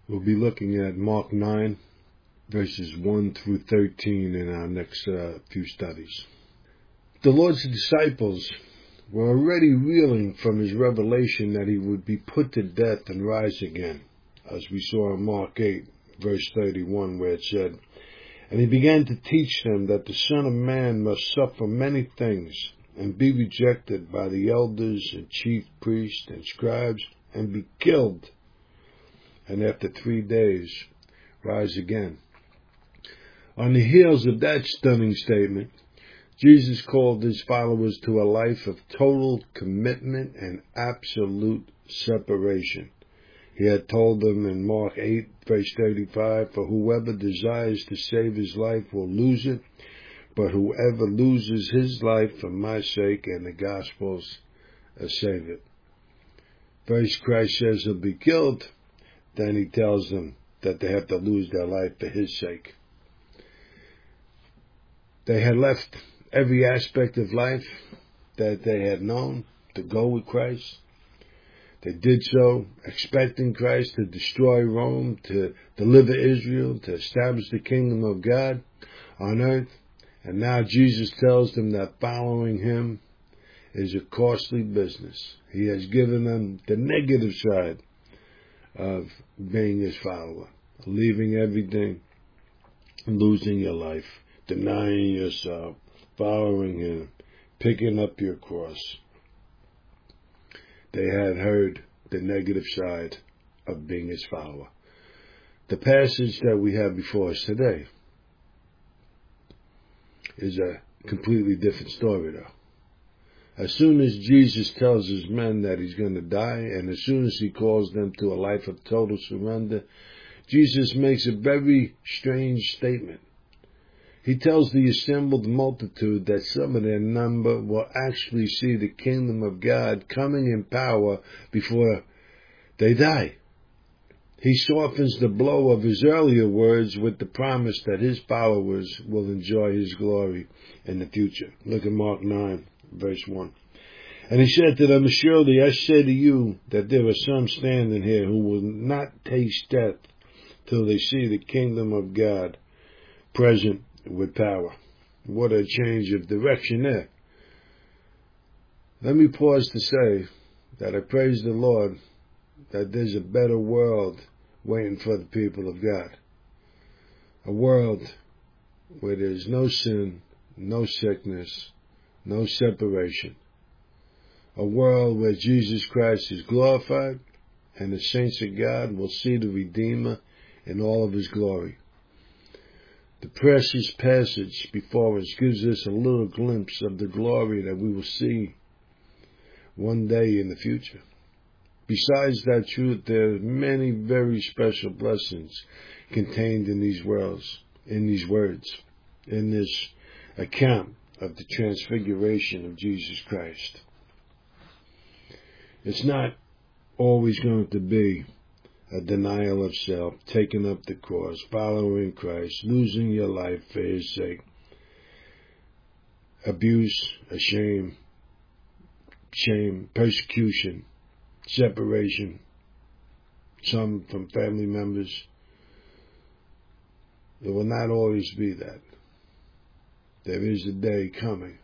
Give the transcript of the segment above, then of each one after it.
We'll be looking at Mark 9, verses 1 through 13 in our next few studies. The Lord's disciples were already reeling from his revelation that he would be put to death and rise again, as we saw in Mark 8, verse 31, where it said, "And he began to teach them that the Son of Man must suffer many things, and be rejected by the elders and chief priests and scribes, and be killed, and after 3 days rise again." On the heels of that stunning statement, Jesus called his followers to a life of total commitment and absolute separation. He had told them in Mark 8, verse 35, "For whoever desires to save his life will lose it, but whoever loses his life for my sake and the gospel's save it." First, Christ says he'll be killed. Then he tells them that they have to lose their life for his sake. They had left every aspect of life that they had known to go with Christ. They did so expecting Christ to destroy Rome, to deliver Israel, to establish the kingdom of God on earth. And now Jesus tells them that following him is a costly business. He has given them the negative side of being his follower, leaving everything, losing your life, denying yourself, following him, picking up your cross. They had heard the negative side of being his follower. The passage that we have before us today is a completely different story, though. As soon as Jesus tells his men that he's going to die, and as soon as he calls them to a life of total surrender, Jesus makes a very strange statement. He tells the assembled multitude that some of their number will actually see the kingdom of God coming in power before they die. He softens the blow of his earlier words with the promise that his followers will enjoy his glory in the future. Look at Mark 9, verse 1. "And he said to them, Surely I say to you that there are some standing here who will not taste death till they see the kingdom of God present with power." What a change of direction there. Let me pause to say that I praise the Lord that there's a better world waiting for the people of God. A world where there's no sin, no sickness, no separation. A world where Jesus Christ is glorified and the saints of God will see the Redeemer in all of his glory. The precious passage before us gives us a little glimpse of the glory that we will see one day in the future. Besides that truth, there are many very special blessings contained in these words, in this account of the transfiguration of Jesus Christ. It's not always going to be a denial of self, taking up the cross, following Christ, losing your life for his sake, abuse, shame, persecution, separation, some from family members. It will not always be that. There is a day coming.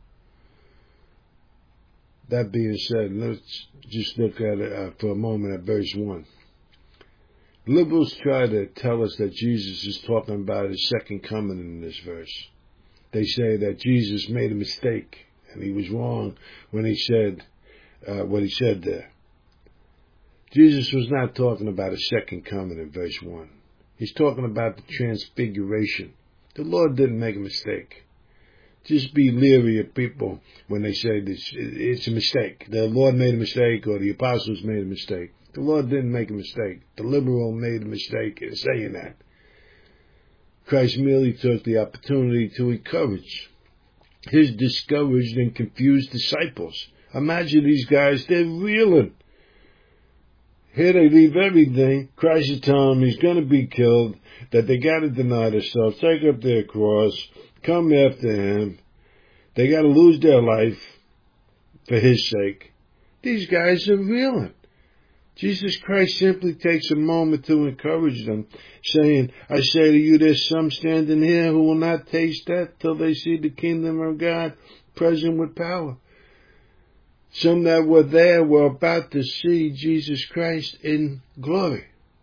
That being said, let's just look at it for a moment at verse 1. Liberals try to tell us that Jesus is talking about his second coming in this verse. They say that Jesus made a mistake and he was wrong when he said what he said there. Jesus was not talking about a second coming in verse 1. He's talking about the transfiguration. The Lord didn't make a mistake. Just be leery of people when they say this, it's a mistake. The Lord made a mistake or the apostles made a mistake. The Lord didn't make a mistake. The liberal made a mistake in saying that. Christ merely took the opportunity to encourage his discouraged and confused disciples. Imagine these guys, they're reeling. Here they leave everything. Christ is telling them he's going to be killed, that they got to deny themselves, take up their cross, come after him. They got to lose their life for his sake. These guys are reeling. Jesus Christ simply takes a moment to encourage them, saying, I say to you, there's some standing here who will not taste death till they see the kingdom of God present with power. Some that were there were about to see Jesus Christ in glory.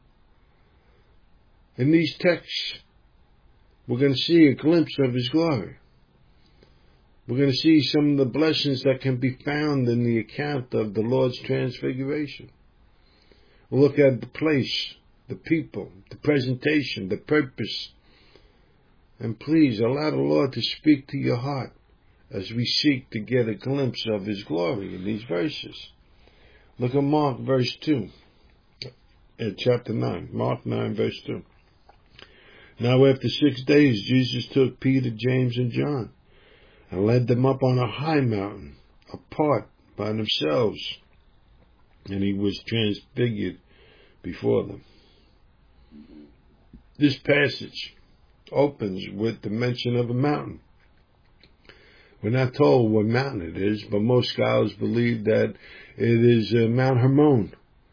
In these texts, we're going to see a glimpse of His glory. We're going to see some of the blessings that can be found in the account of the Lord's transfiguration. We'll look at the place, the people, the presentation, the purpose. And please allow the Lord to speak to your heart as we seek to get a glimpse of His glory in these verses. Look at Mark verse 2, chapter 9, Mark 9 verse 2. Now after 6 days, Jesus took Peter, James, and John and led them up on a high mountain, apart by themselves, and He was transfigured before them. This passage opens with the mention of a mountain. We're not told what mountain it is, but most scholars believe that it is Mount Hermon.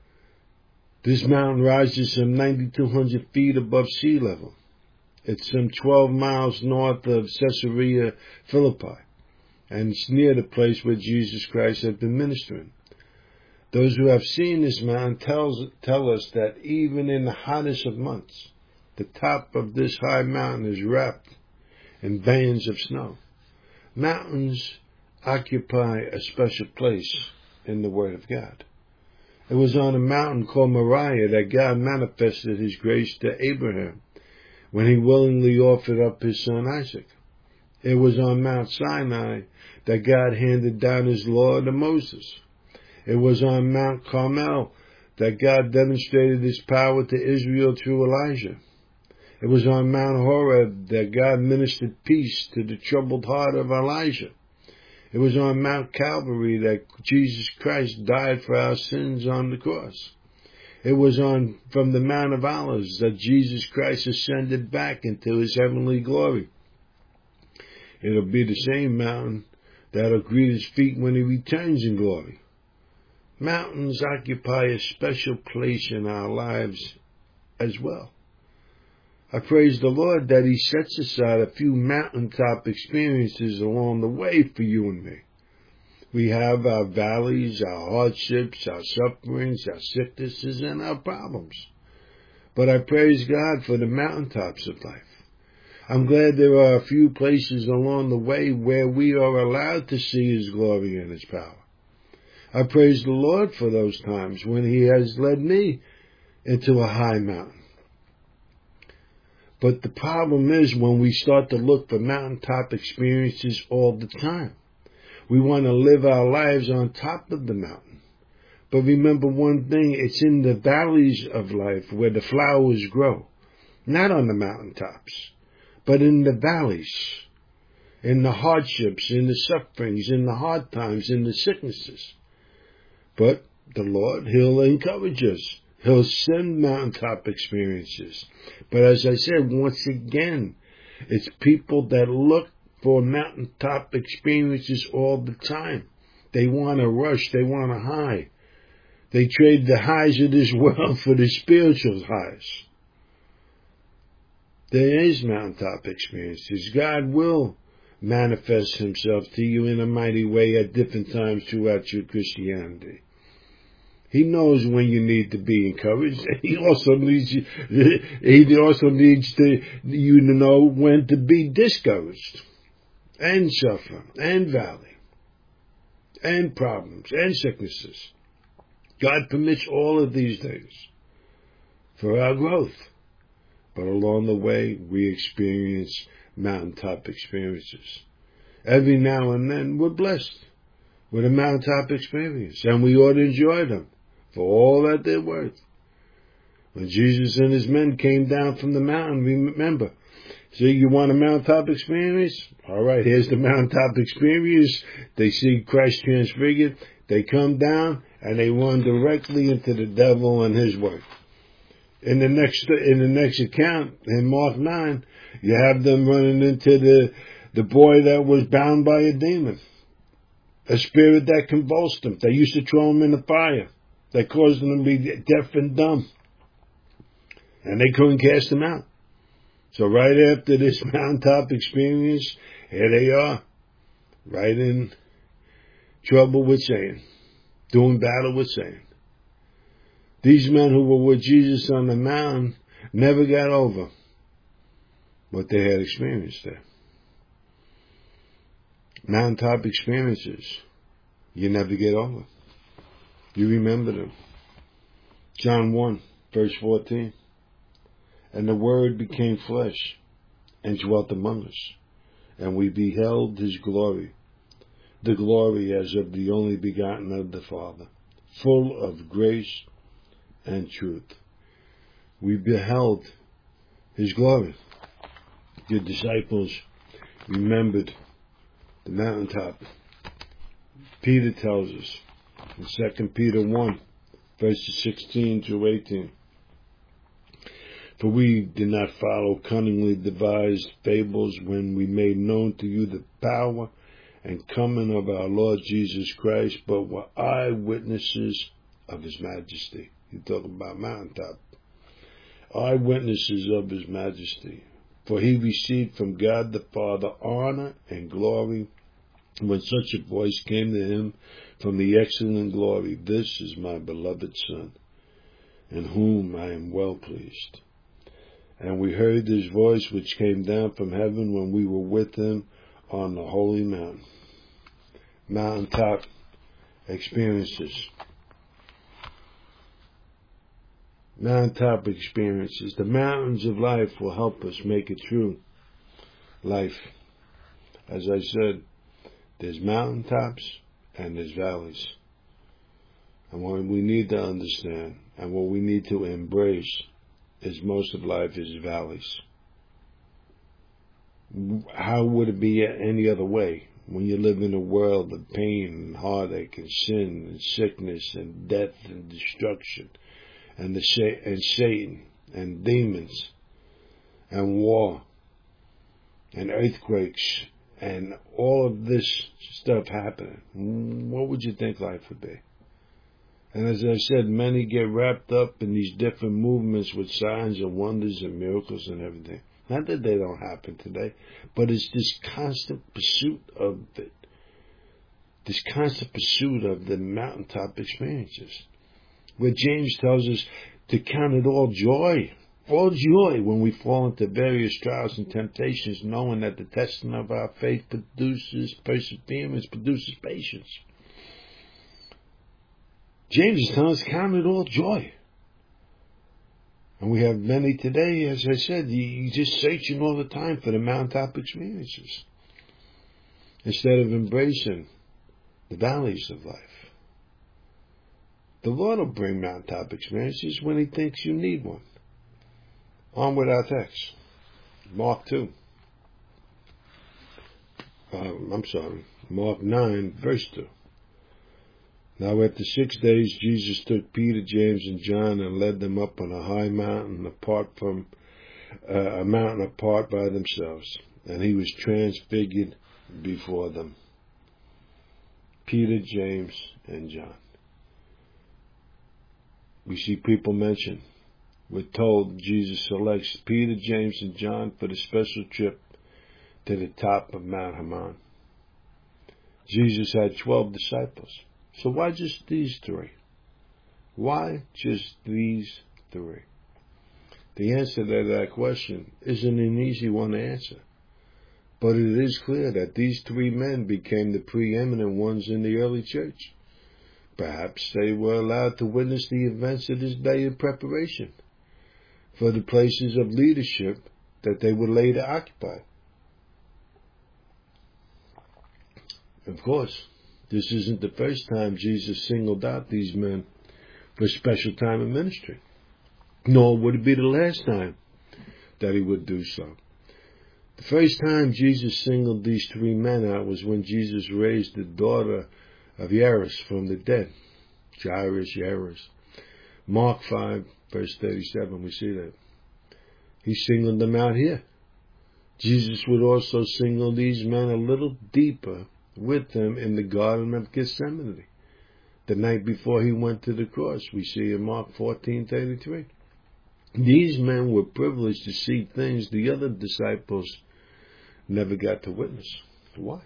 This mountain rises some 9,200 feet above sea level. It's some 12 miles north of Caesarea Philippi, and it's near the place where Jesus Christ had been ministering. Those who have seen this mountain tell us that even in the hottest of months, the top of this high mountain is wrapped in bands of snow. Mountains occupy a special place in the Word of God. It was on a mountain called Moriah that God manifested His grace to Abraham when He willingly offered up His son Isaac. It was on Mount Sinai that God handed down His law to Moses. It was on Mount Carmel that God demonstrated His power to Israel through Elijah. It was on Mount Horeb that God ministered peace to the troubled heart of Elijah. It was on Mount Calvary that Jesus Christ died for our sins on the cross. It was from the Mount of Olives that Jesus Christ ascended back into His heavenly glory. It'll be the same mountain that'll greet His feet when He returns in glory. Mountains occupy a special place in our lives as well. I praise the Lord that He sets aside a few mountaintop experiences along the way for you and me. We have our valleys, our hardships, our sufferings, our sicknesses, and our problems. But I praise God for the mountaintops of life. I'm glad there are a few places along the way where we are allowed to see His glory and His power. I praise the Lord for those times when He has led me into a high mountain. But the problem is when we start to look for mountaintop experiences all the time. We want to live our lives on top of the mountain. But remember one thing, it's in the valleys of life where the flowers grow. Not on the mountaintops, but in the valleys, in the hardships, in the sufferings, in the hard times, in the sicknesses. But the Lord, He'll encourage us. He'll send mountaintop experiences. But as I said, once again, it's people that look for mountaintop experiences all the time. They want a rush. They want a high. They trade the highs of this world for the spiritual highs. There is mountaintop experiences. God will manifest Himself to you in a mighty way at different times throughout your Christianity. He knows when you need to be encouraged. He also needs you to know when to be discouraged, and suffer, and valley, and problems, and sicknesses. God permits all of these things for our growth. But along the way, we experience mountaintop experiences. Every now and then, we're blessed with a mountaintop experience, and we ought to enjoy them for all that they're worth. When Jesus and His men came down from the mountain, remember, see, you want a mountaintop experience? All right, here's the mountaintop experience. They see Christ transfigured. They come down, and they run directly into the devil and his work. In the next account, in Mark 9, you have them running into the boy that was bound by a demon, a spirit that convulsed him. They used to throw him in the fire. that caused them to be deaf and dumb. And they couldn't cast them out. So right after this mountaintop experience, here they are, right in trouble with Satan, doing battle with Satan. These men who were with Jesus on the mountain never got over what they had experienced there. Mountaintop experiences, you never get over. You remember them. John 1, verse 14. And the Word became flesh and dwelt among us, and we beheld his glory, the glory as of the only begotten of the Father, full of grace and truth. We beheld his glory. The disciples remembered the mountaintop. Peter tells us in 2 Peter 1, verses 16 to 18. For we did not follow cunningly devised fables when we made known to you the power and coming of our Lord Jesus Christ, but were eyewitnesses of his majesty. You're talking about mountaintop. Eyewitnesses of his majesty. For he received from God the Father honor and glory when such a voice came to him from the excellent glory. This is my beloved Son, in whom I am well pleased. And we heard his voice which came down from heaven when we were with him on the holy mountain. Mountaintop experiences. Mountaintop experiences. The mountains of life will help us make it through life. As I said, there's mountaintops and there's valleys. And what we need to understand and what we need to embrace is most of life is valleys. How would it be any other way when you live in a world of pain and heartache and sin and sickness and death and destruction and Satan and demons and war and earthquakes and all of this stuff happening? What would you think life would be? And as I said, many get wrapped up in these different movements with signs and wonders and miracles and everything. Not that they don't happen today, but it's this constant pursuit of it. This constant pursuit of the mountaintop experiences. Where James tells us to count it all joy when we fall into various trials and temptations, knowing that the testing of our faith produces perseverance, produces patience. James is telling us, count it all joy. And we have many today, as I said, you're just searching all the time for the mountaintop experiences instead of embracing the valleys of life. The Lord will bring mountaintop experiences when he thinks you need one. On with our text. Mark 9, verse 2. Now after 6 days, Jesus took Peter, James, and John and led them up on a high mountain apart by themselves. And he was transfigured before them. Peter, James, and John. We see people mentioned. We're told Jesus selects Peter, James, and John for the special trip to the top of Mount Hermon. Jesus had 12 disciples. So why just these three? Why just these three? The answer to that question isn't an easy one to answer. But it is clear that these three men became the preeminent ones in the early church. Perhaps they were allowed to witness the events of this day in preparation for the places of leadership that they would later occupy. Of course, this isn't the first time Jesus singled out these men for a special time of ministry, nor would it be the last time that he would do so. The first time Jesus singled these three men out was when Jesus raised the daughter of Jairus from the dead. Jairus. Mark 5, verse 37, we see that. He singled them out here. Jesus would also single these men a little deeper with him in the Garden of Gethsemane. the night before he went to the cross. We see in Mark 14:33. These men were privileged to see things the other disciples never got to witness. Why?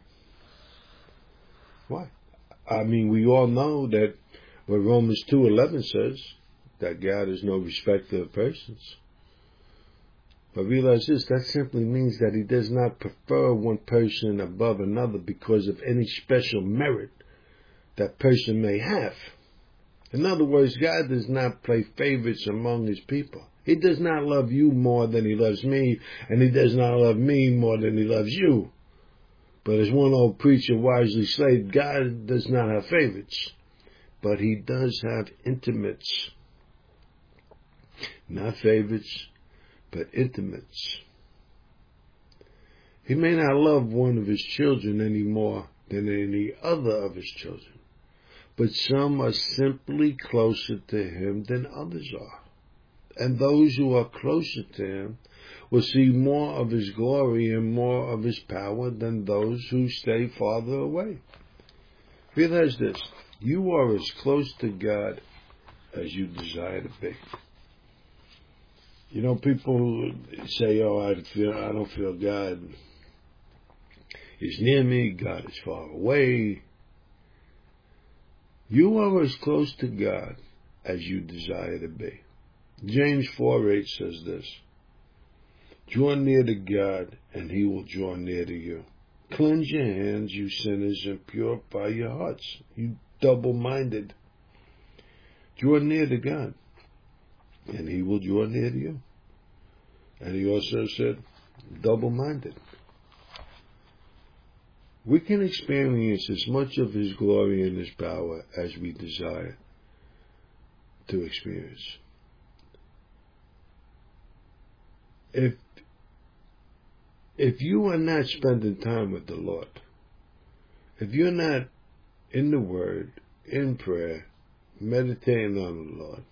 Why? I mean, we all know that what Romans 2:11 says, that God is no respecter of persons. But realize this, that simply means that he does not prefer one person above another because of any special merit that person may have. In other words, God does not play favorites among his people. He does not love you more than he loves me, and he does not love me more than he loves you. But as one old preacher wisely said, God does not have favorites, but he does have intimates. Not favorites, but intimates. He may not love one of his children any more than any other of his children, but some are simply closer to him than others are. And those who are closer to him will see more of his glory and more of his power than those who stay farther away. Realize this, you are as close to God as you desire to be. You know, people say, oh, I don't feel God is near me, God is far away. You are as close to God as you desire to be. James 4:8 says this, draw near to God, and he will draw near to you. Cleanse your hands, you sinners, and purify your hearts, you double-minded. Draw near to God, and he will draw near to you. And he also said, double-minded. We can experience as much of his glory and his power as we desire to experience. If you are not spending time with the Lord, if you're not in the Word, in prayer, meditating on the Lord,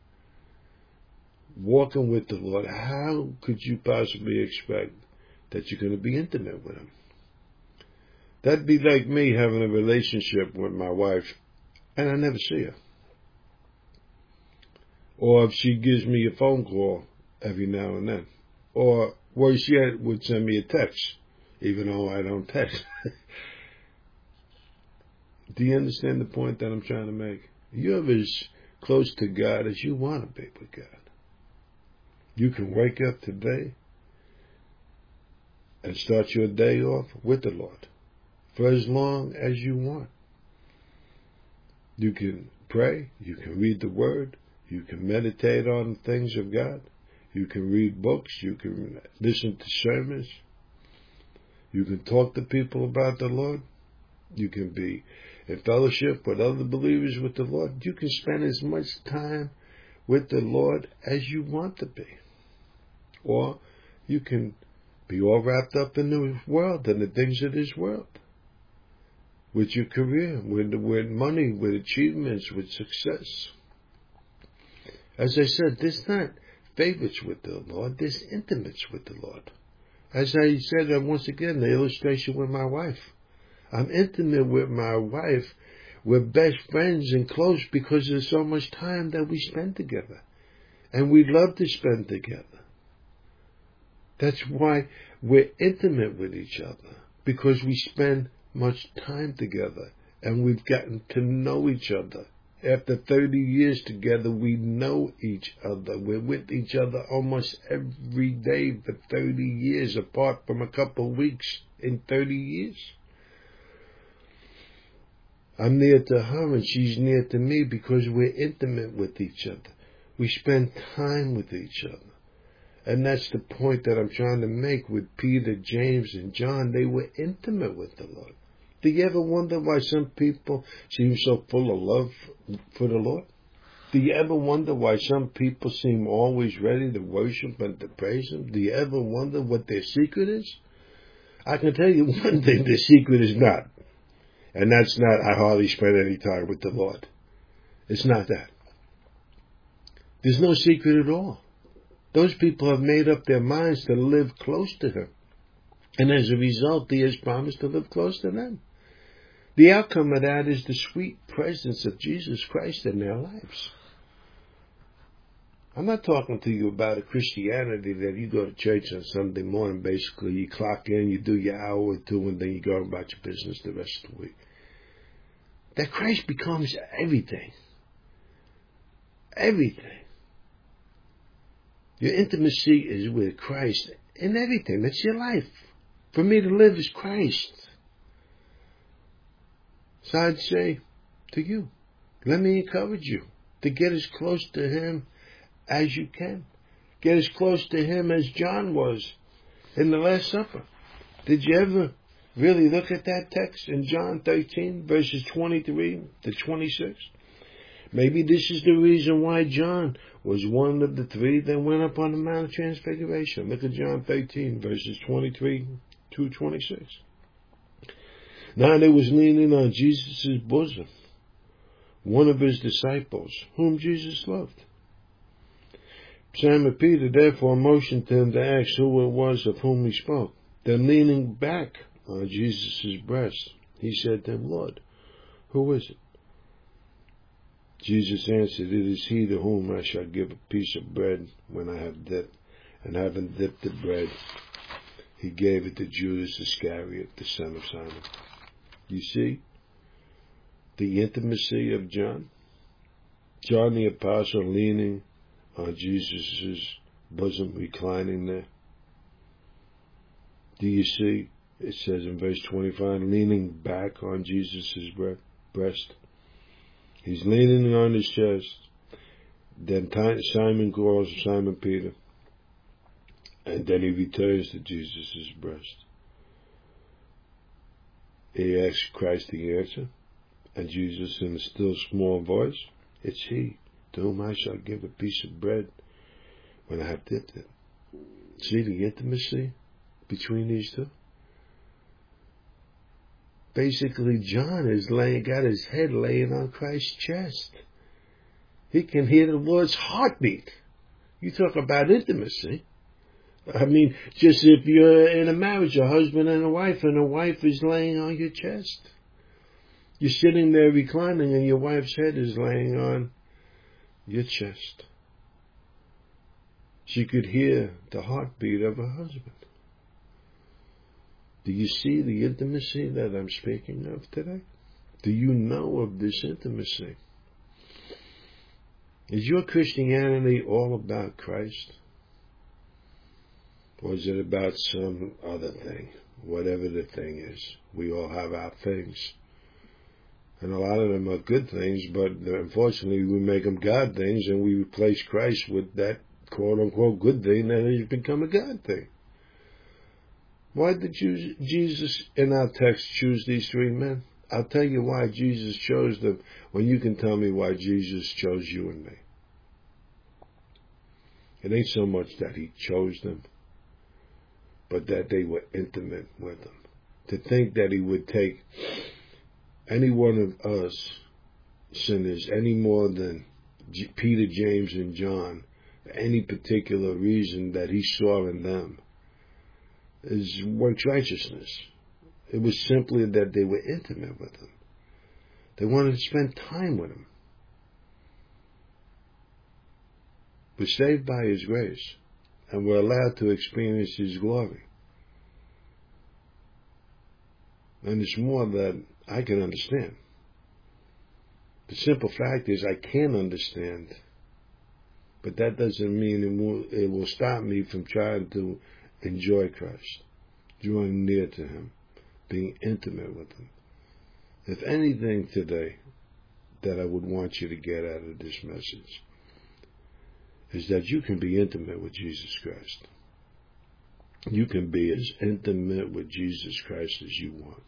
walking with the Lord, how could you possibly expect that you're going to be intimate with him? That'd be like me having a relationship with my wife and I never see her. Or if she gives me a phone call every now and then. Or worse yet, would send me a text, even though I don't text. Do you understand the point that I'm trying to make? You're as close to God as you want to be with God. You can wake up today and start your day off with the Lord for as long as you want. You can pray, you can read the Word, you can meditate on the things of God, you can read books, you can listen to sermons, you can talk to people about the Lord, you can be in fellowship with other believers with the Lord. You can spend as much time with the Lord as you want to be. Or you can be all wrapped up in the world and the things of this world. With your career, with money, with achievements, with success. As I said, there's not favorites with the Lord, there's intimates with the Lord. As I said once again, the illustration with my wife. I'm intimate with my wife. We're best friends and close because there's so much time that we spend together. And we love to spend together. That's why we're intimate with each other. Because we spend much time together. And we've gotten to know each other. After 30 years together, we know each other. We're with each other almost every day for 30 years, apart from a couple of weeks in 30 years. I'm near to her and she's near to me because we're intimate with each other. We spend time with each other. And that's the point that I'm trying to make with Peter, James, and John. They were intimate with the Lord. Do you ever wonder why some people seem so full of love for the Lord? Do you ever wonder why some people seem always ready to worship and to praise Him? Do you ever wonder what their secret is? I can tell you one thing, their secret is not. And that's not, I hardly spend any time with the Lord. It's not that. There's no secret at all. Those people have made up their minds to live close to Him. And as a result, He has promised to live close to them. The outcome of that is the sweet presence of Jesus Christ in their lives. I'm not talking to you about a Christianity that you go to church on Sunday morning, basically you clock in, you do your hour or two, and then you go about your business the rest of the week. That Christ becomes everything. Everything. Your intimacy is with Christ in everything. That's your life. For me to live is Christ. So I'd say to you, let me encourage you to get as close to Him as you can. Get as close to Him as John was in the Last Supper. Did you ever really look at that text in John 13, verses 23 to 26? Maybe this is the reason why John was one of the three that went up on the Mount of Transfiguration. Look at John 13, verses 23 to 26. Now there was leaning on Jesus' bosom one of His disciples, whom Jesus loved. Simon Peter therefore motioned to him to ask who it was of whom he spoke. Then leaning back on Jesus' breast, he said to him, Lord, who is it? Jesus answered, it is he to whom I shall give a piece of bread when I have dipped. And having dipped the bread, he gave it to Judas Iscariot, the son of Simon. You see the intimacy of John? John the Apostle leaning on Jesus' bosom, reclining there. Do you see? It says in verse 25, leaning back on Jesus' breast. He's leaning on his chest. Then Simon calls Simon Peter. And then he returns to Jesus' breast. He asks Christ the answer. And Jesus, in a still small voice, it's he to whom I shall give a piece of bread when I have dipped it. See the intimacy between these two? Basically, John is got his head laying on Christ's chest. He can hear the Lord's heartbeat. You talk about intimacy. I mean, just if you're in a marriage, a husband and a wife is laying on your chest. You're sitting there reclining and your wife's head is laying on your chest. She could hear the heartbeat of her husband. Do you see the intimacy that I'm speaking of today? Do you know of this intimacy? Is your Christianity all about Christ? Or is it about some other thing? Whatever the thing is. We all have our things. And a lot of them are good things, but unfortunately we make them God things and we replace Christ with that quote-unquote good thing that has become a God thing. Why did Jesus in our text choose these three men? I'll tell you why Jesus chose them when you can tell me why Jesus chose you and me. It ain't so much that he chose them, but that they were intimate with him. To think that he would take any one of us sinners any more than Peter, James, and John, for any particular reason that he saw in them, is works righteousness. It was simply that they were intimate with him. They wanted to spend time with him. We're saved by his grace, and we're allowed to experience his glory. And it's more that I can understand. The simple fact is I can understand, but that doesn't mean it will stop me from trying to enjoy Christ, drawing near to him, being intimate with him. If anything today that I would want you to get out of this message is that you can be intimate with Jesus Christ. You can be as intimate with Jesus Christ as you want.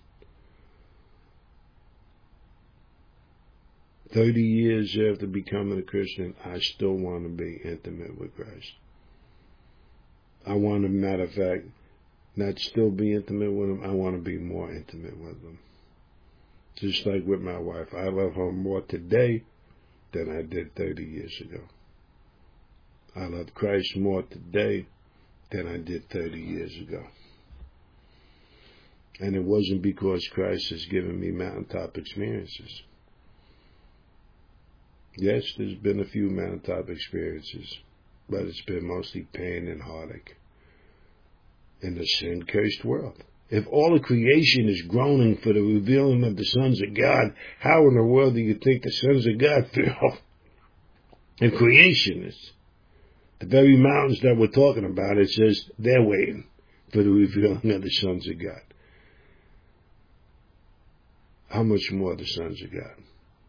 30 years after becoming a Christian, I still want to be intimate with Christ. I want to, matter of fact, not still be intimate with him, I want to be more intimate with him. Just like with my wife, I love her more today than I did 30 years ago. I love Christ more today than I did 30 years ago. And it wasn't because Christ has given me mountaintop experiences. Yes, there's been a few mountaintop experiences, but it's been mostly pain and heartache in the sin-cursed world. If all of creation is groaning for the revealing of the sons of God, how in the world do you think the sons of God feel? If creation is the very mountains that we're talking about, it says they're waiting for the revealing of the sons of God. How much more the sons of God?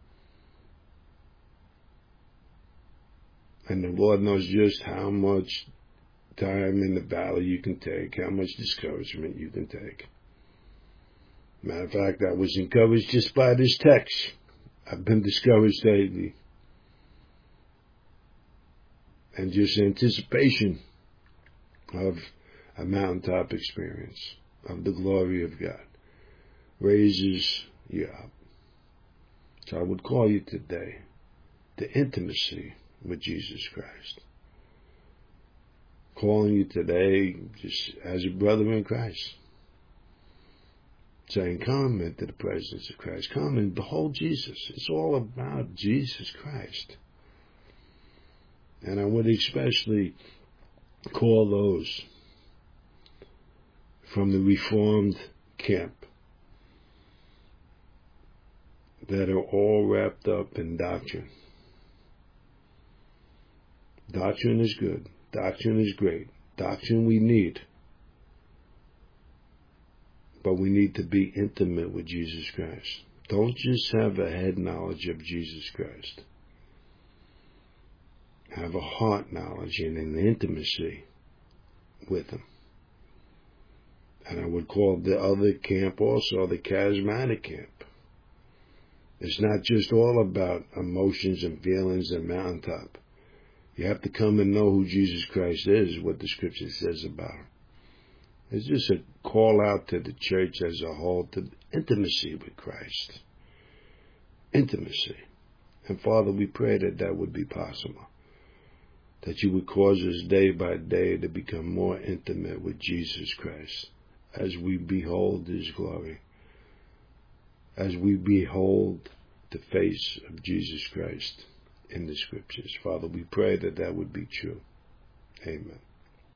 And the Lord knows just how much time in the valley you can take, how much discouragement you can take. Matter of fact, I was encouraged just by this text. I've been discouraged lately. And just anticipation of a mountaintop experience of the glory of God raises you up. So I would call you today to intimacy with Jesus Christ. Calling you today just as a brother in Christ. Saying, come into the presence of Christ. Come and behold Jesus. It's all about Jesus Christ. And I would especially call those from the Reformed camp that are all wrapped up in doctrine. Doctrine is good. Doctrine is great. Doctrine we need. But we need to be intimate with Jesus Christ. Don't just have a head knowledge of Jesus Christ. Have a heart knowledge and an intimacy with Him. And I would call the other camp also the charismatic camp. It's not just all about emotions and feelings and mountaintop. You have to come and know who Jesus Christ is, what the Scripture says about Him. It's just a call out to the church as a whole to intimacy with Christ. Intimacy. And Father, we pray that that would be possible. That you would cause us day by day to become more intimate with Jesus Christ as we behold His glory. As we behold the face of Jesus Christ in the Scriptures. Father, we pray that that would be true. Amen.